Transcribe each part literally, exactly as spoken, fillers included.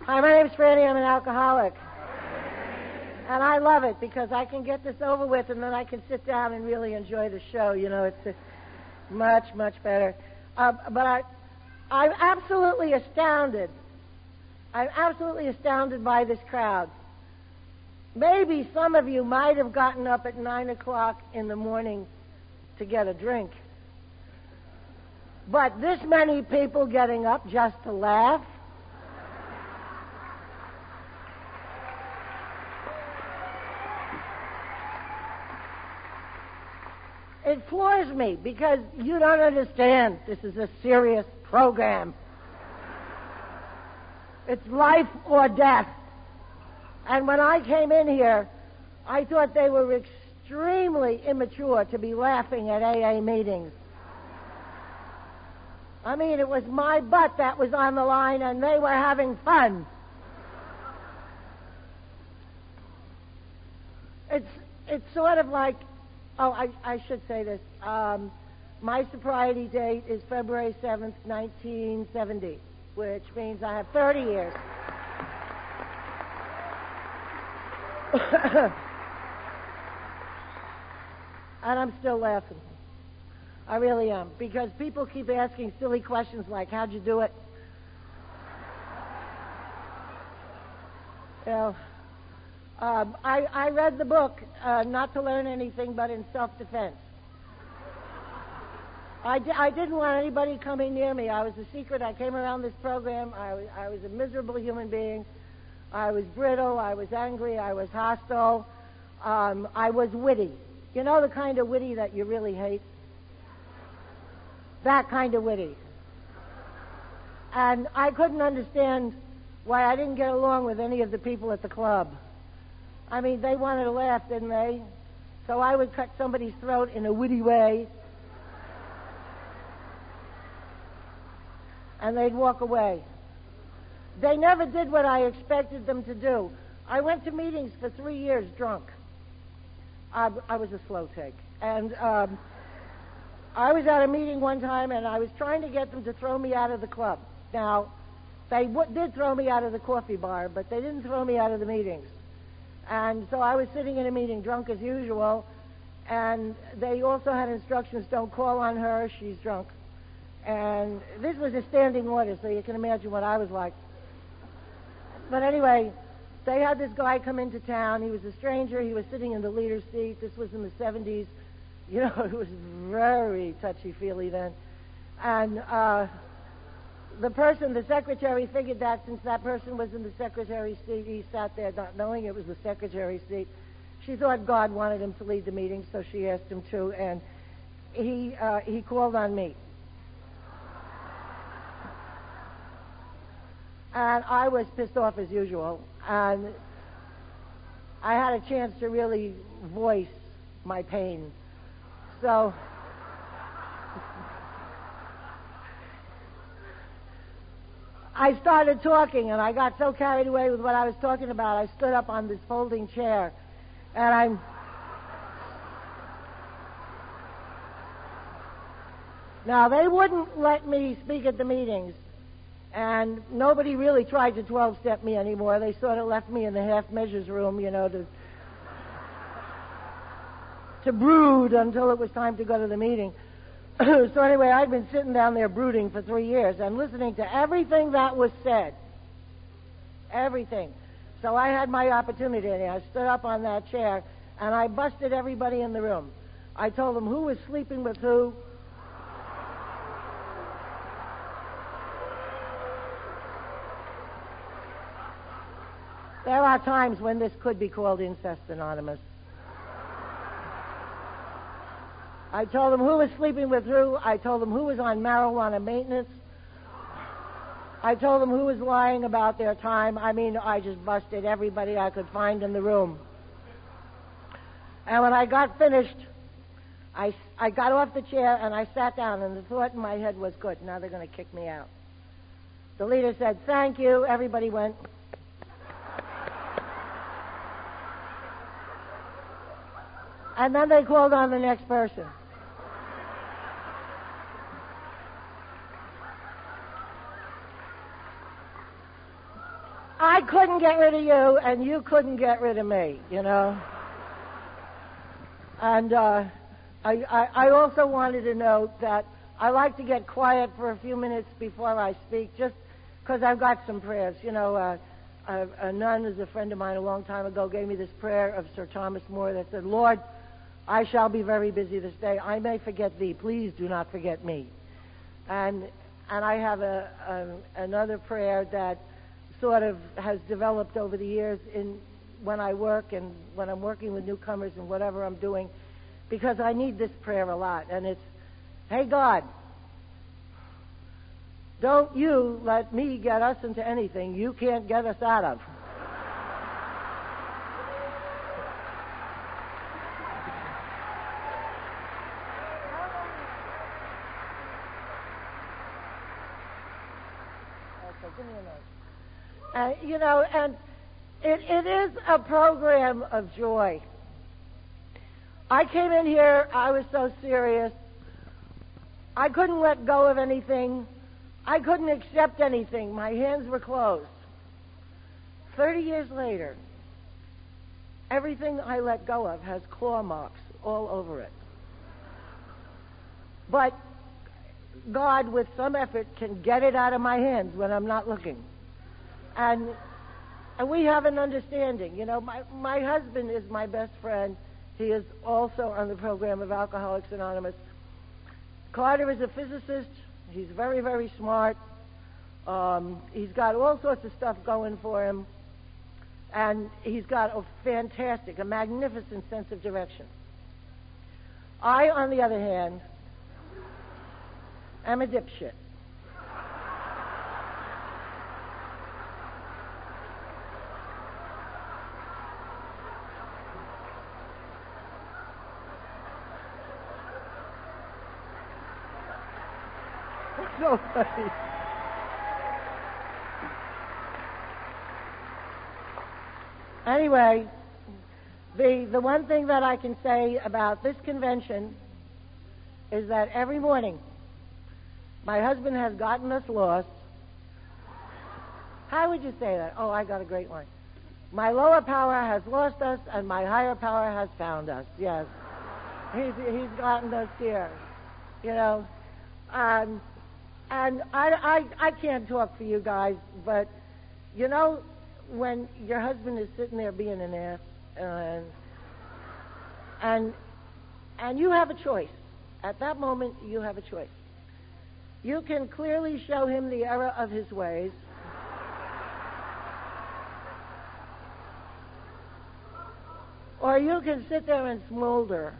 Hi, my name's Franny. I'm an alcoholic. And I love it because I can get this over with and then I can sit down and really enjoy the show. You know, it's uh, much, much better. Uh, but I, I'm absolutely astounded. I'm absolutely astounded by this crowd. Maybe some of you might have gotten up at nine o'clock in the morning to get a drink. But this many people getting up just to laugh? It floors me because you don't understand. This is a serious program. It's life or death. And when I came in here, I thought they were extremely immature to be laughing at A A meetings. I mean, it was my butt that was on the line and they were having fun. It's it's sort of like, oh, I, I should say this. Um, my sobriety date is February seventh, nineteen seventy, which means I have thirty years. And I'm still laughing. I really am. Because people keep asking silly questions like, how'd you do it? You know, um, I, I read the book, uh, Not to Learn Anything But in Self-Defense. I, di- I didn't want anybody coming near me. I was a secret. I came around this program. I was, I was a miserable human being. I was brittle. I was angry. I was hostile. Um, I was witty. You know the kind of witty that you really hate? That kind of witty. And I couldn't understand why I didn't get along with any of the people at the club. I mean, they wanted to laugh, didn't they? So I would cut somebody's throat in a witty way. And they'd walk away. They never did what I expected them to do. I went to meetings for three years drunk. I, I was a slow take. And um, I was at a meeting one time, and I was trying to get them to throw me out of the club. Now, they w- did throw me out of the coffee bar, but they didn't throw me out of the meetings. And so I was sitting in a meeting drunk as usual, and they also had instructions, don't call on her, she's drunk. And this was a standing order, so you can imagine what I was like. But anyway, they had this guy come into town. He was a stranger. He was sitting in the leader's seat. This was in the seventies. You know, it was very touchy-feely then. And uh, the person, the secretary, figured that since that person was in the secretary's seat, he sat there not knowing it was the secretary's seat. She thought God wanted him to lead the meeting, so she asked him to, and he uh, he called on me. And I was pissed off as usual, and I had a chance to really voice my pain. So I started talking, and I got so carried away with what I was talking about, I stood up on this folding chair, and I'm... Now, they wouldn't let me speak at the meetings. And nobody really tried to twelve-step me anymore. They sort of left me in the half-measures room, you know, to to brood until it was time to go to the meeting. So anyway, I'd been sitting down there brooding for three years and listening to everything that was said. Everything. So I had my opportunity. I stood up on that chair, and I busted everybody in the room. I told them who was sleeping with who. There are times when this could be called Incest Anonymous. I told them who was sleeping with who. I told them who was on marijuana maintenance. I told them who was lying about their time. I mean, I just busted everybody I could find in the room. And when I got finished, I, I got off the chair and I sat down, and the thought in my head was, good, now they're going to kick me out. The leader said, thank you. Everybody went... And then they called on the next person. I couldn't get rid of you, and you couldn't get rid of me, you know. And uh, I, I, I also wanted to note that I like to get quiet for a few minutes before I speak, just because I've got some prayers. You know, uh, a, a nun is a friend of mine a long time ago, gave me this prayer of Sir Thomas More that said, Lord, I shall be very busy this day. I may forget thee. Please do not forget me. And and I have a, a another prayer that sort of has developed over the years in when I work and when I'm working with newcomers and whatever I'm doing, because I need this prayer a lot. And it's, hey God, don't you let me get us into anything you can't get us out of. Okay, give me a note. Uh, you know, and it, it is a program of joy. I came in here, I was so serious. I couldn't let go of anything. I couldn't accept anything. My hands were closed. Thirty years later, everything I let go of has claw marks all over it. But God, with some effort, can get it out of my hands when I'm not looking. And and we have an understanding. You know, my, my husband is my best friend. He is also on the program of Alcoholics Anonymous. Carter is a physicist. He's very, very smart. Um, he's got all sorts of stuff going for him. And he's got a fantastic, a magnificent sense of direction. I, on the other hand, am a dipshit. So funny. Anyway, the the one thing that I can say about this convention is that every morning my husband has gotten us lost. How would you say that? Oh, I got a great one. My lower power has lost us, and my higher power has found us. Yes, he's he's gotten us here. You know. Um, And I, I, I can't talk for you guys, but, you know, when your husband is sitting there being an ass, and, and, and you have a choice. At that moment, you have a choice. You can clearly show him the error of his ways. Or you can sit there and smolder.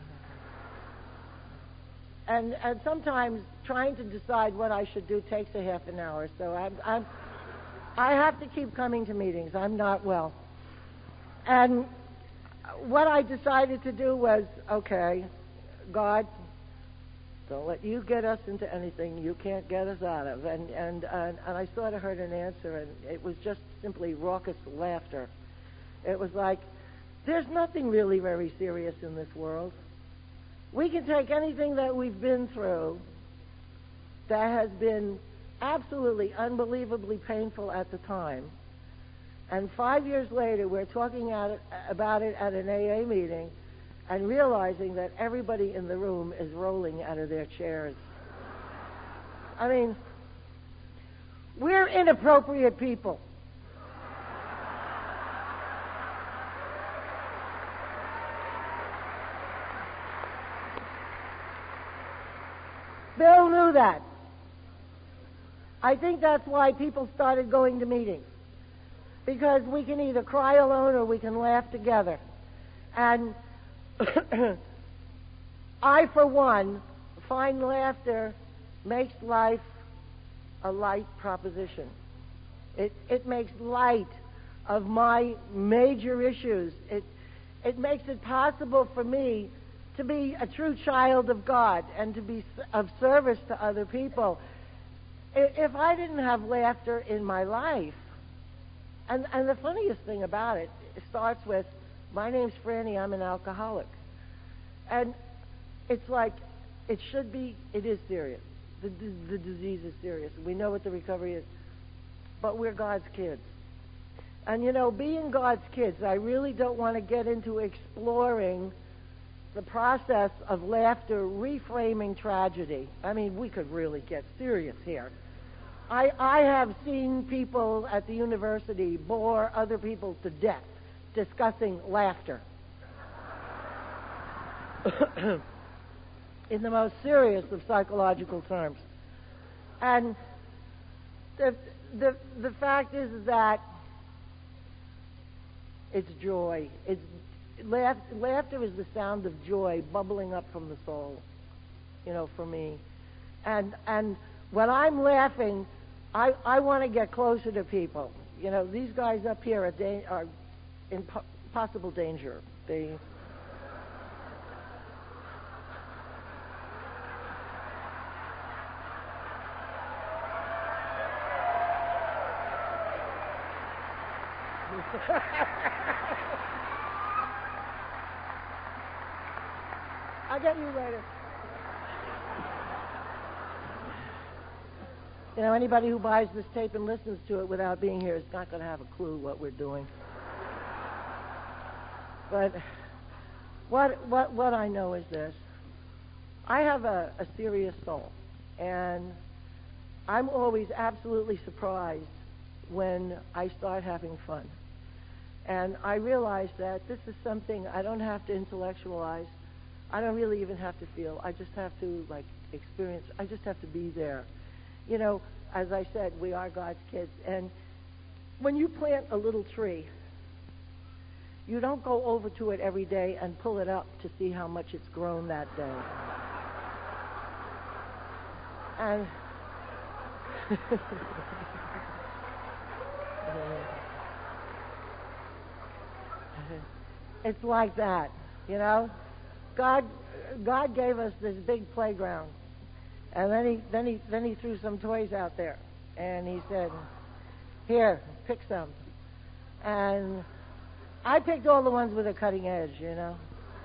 And, and sometimes trying to decide what I should do takes a half an hour. So I'm, I'm, I have to keep coming to meetings. I'm not well. And what I decided to do was, okay, God, don't let you get us into anything you can't get us out of. And, and, and, and I sort of heard an answer, and it was just simply raucous laughter. It was like, there's nothing really very serious in this world. We can take anything that we've been through that has been absolutely unbelievably painful at the time, and five years later we're talking at it, about it at an A A meeting and realizing that everybody in the room is rolling out of their chairs. I mean, we're inappropriate people. Bill knew that. I think that's why people started going to meetings. Because we can either cry alone or we can laugh together. And I, for one, find laughter makes life a light proposition. It, it makes light of my major issues. It, it makes it possible for me to be a true child of God and to be of service to other people. If I didn't have laughter in my life, and, and the funniest thing about it, it starts with, my name's Franny, I'm an alcoholic. And it's like, it should be, it is serious. The, the, the disease is serious. We know what the recovery is. But we're God's kids. And you know, being God's kids, I really don't want to get into exploring the process of laughter reframing tragedy. I mean, we could really get serious here. I, I have seen people at the university bore other people to death discussing laughter. In the most serious of psychological terms. And the, the, the fact is that it's joy. It's, laugh, laughter is the sound of joy bubbling up from the soul, you know, for me. And, and when I'm laughing, I, I want to get closer to people. You know, these guys up here are, da- are in po- possible danger. They... I'll get you later. You know, anybody who buys this tape and listens to it without being here is not going to have a clue what we're doing. But what what what I know is this. I have a, a serious soul, and I'm always absolutely surprised when I start having fun. And I realize that this is something I don't have to intellectualize. I don't really even have to feel. I just have to, like, experience. I just have to be there. You know, as I said, we are God's kids. And when you plant a little tree, you don't go over to it every day and pull it up to see how much it's grown that day. And it's like that, you know. God, God gave us this big playground, and then he, then he, then he threw some toys out there, and he said, "Here, pick some." And I picked all the ones with a cutting edge, you know,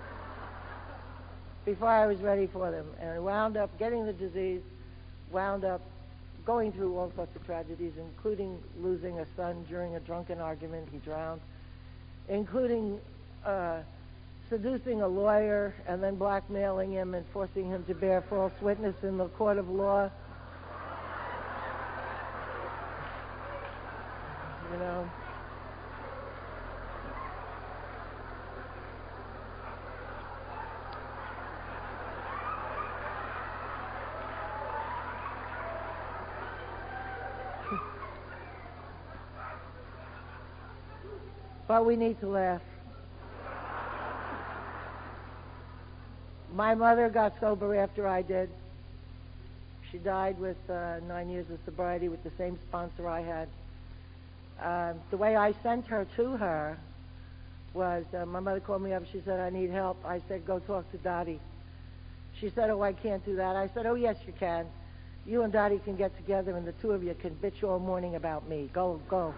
before I was ready for them, and wound up getting the disease, wound up going through all sorts of tragedies, including losing a son during a drunken argument. He drowned, including uh, seducing a lawyer and then blackmailing him and forcing him to bear false witness in the court of law. You know. But we need to laugh. My mother got sober after I did. She died with uh, nine years of sobriety with the same sponsor I had. Uh, the way I sent her to her was, uh, my mother called me up. She said, "I need help." I said, "Go talk to Dottie." She said, "Oh, I can't do that." I said, "Oh, yes, you can. You and Dottie can get together, and the two of you can bitch all morning about me. Go, go."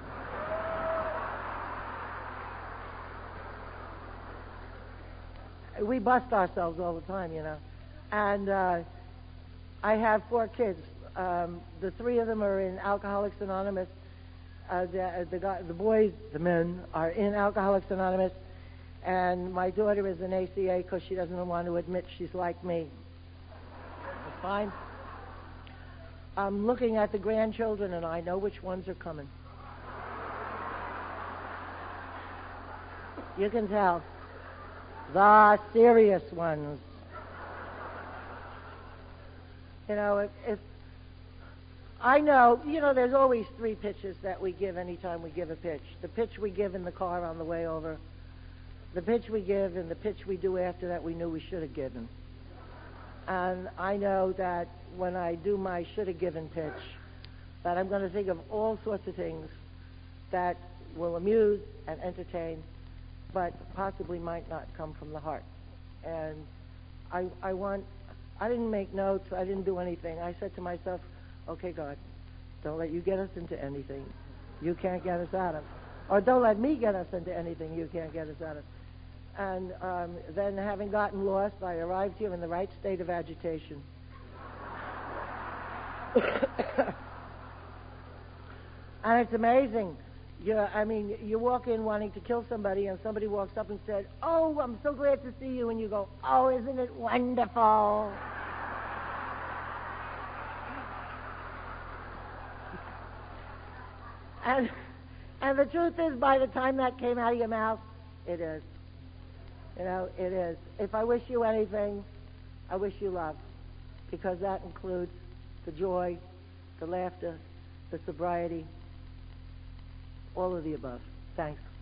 We bust ourselves all the time, you know. And uh, I have four kids. Um, the three of them are in Alcoholics Anonymous. Uh, the, the, guy, the boys, the men, are in Alcoholics Anonymous. And my daughter is in A C A because she doesn't want to admit she's like me. That's fine. I'm looking at the grandchildren, and I know which ones are coming. You can tell. The serious ones. You know, if, if I know, you know, there's always three pitches that we give anytime we give a pitch. The pitch we give in the car on the way over, the pitch we give, and the pitch we do after that we knew we should have given. And I know that when I do my should have given pitch, that I'm going to think of all sorts of things that will amuse and entertain, but possibly might not come from the heart. And I, I want, I didn't make notes, I didn't do anything. I said to myself, okay, God, don't let you get us into anything you can't get us out of. Or don't let me get us into anything you can't get us out of. And um, then having gotten lost, I arrived here in the right state of agitation. And it's amazing. Yeah, I mean, you walk in wanting to kill somebody, and somebody walks up and said, "Oh, I'm so glad to see you," and you go, "Oh, isn't it wonderful?" and and the truth is, by the time that came out of your mouth, it is. You know, it is. If I wish you anything, I wish you love, because that includes the joy, the laughter, the sobriety, all of the above. Thanks.